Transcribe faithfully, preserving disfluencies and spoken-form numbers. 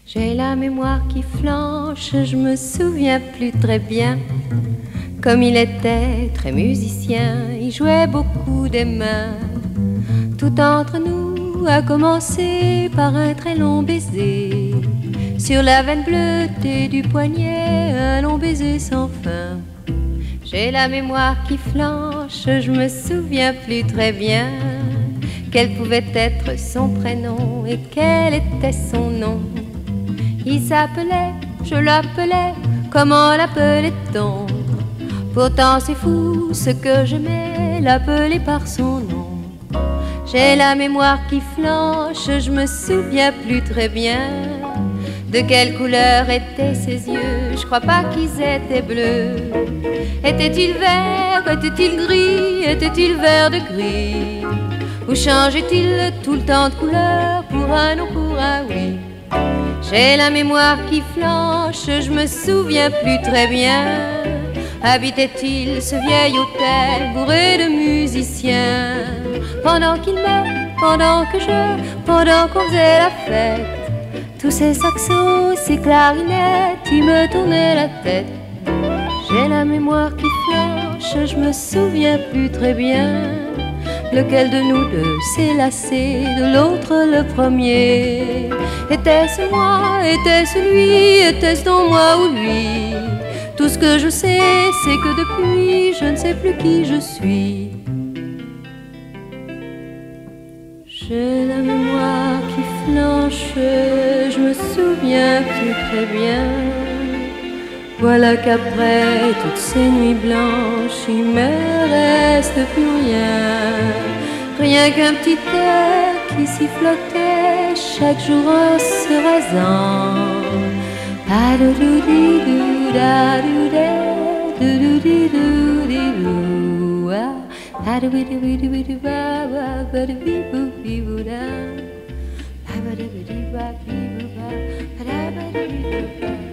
J'ai la mémoire qui flanche, je me souviens plus très bien. Comme il était très musicien, il jouait beaucoup des mains. Tout entre nous a commencé par un très long baiser. Sur la veine bleutée du poignet, un long baiser sans fin. J'ai la mémoire qui flanche, je me souviens plus très bien. Quel pouvait être son prénom et quel était son nom. Il s'appelait, je l'appelais, comment l'appelait-on? Pourtant c'est fou ce que j'aimais, l'appeler par son nom. J'ai la mémoire qui flanche, je me souviens plus très bien. De quelle couleur étaient ses yeux? Je crois pas qu'ils étaient bleus. Était-il vert? Était-il gris? Était-il vert de gris? Ou changeait-il tout le temps de couleur pour un non, pour un oui? J'ai la mémoire qui flanche, je me souviens plus très bien. Habitait-il ce vieil hôtel bourré de musiciens? Pendant qu'il m'aimait, pendant que je, pendant qu'on faisait la fête, tous ces saxos, ces clarinettes, ils me tournaient la tête. J'ai la mémoire qui flanche, je me souviens plus très bien. Lequel de nous deux s'est lassé de l'autre le premier? Était-ce moi? Était-ce lui? Était-ce donc moi ou lui? Tout ce que je sais, c'est que depuis, je ne sais plus qui je suis. J'ai la mémoire qui flanche, je me souviens plus très bien. Voilà qu'après toutes ces nuits blanches, il me reste plus rien. Rien qu'un petit air qui sifflotait chaque jour en se rasant. Pa-do-do-do-do-da-do-do-do-do-ah.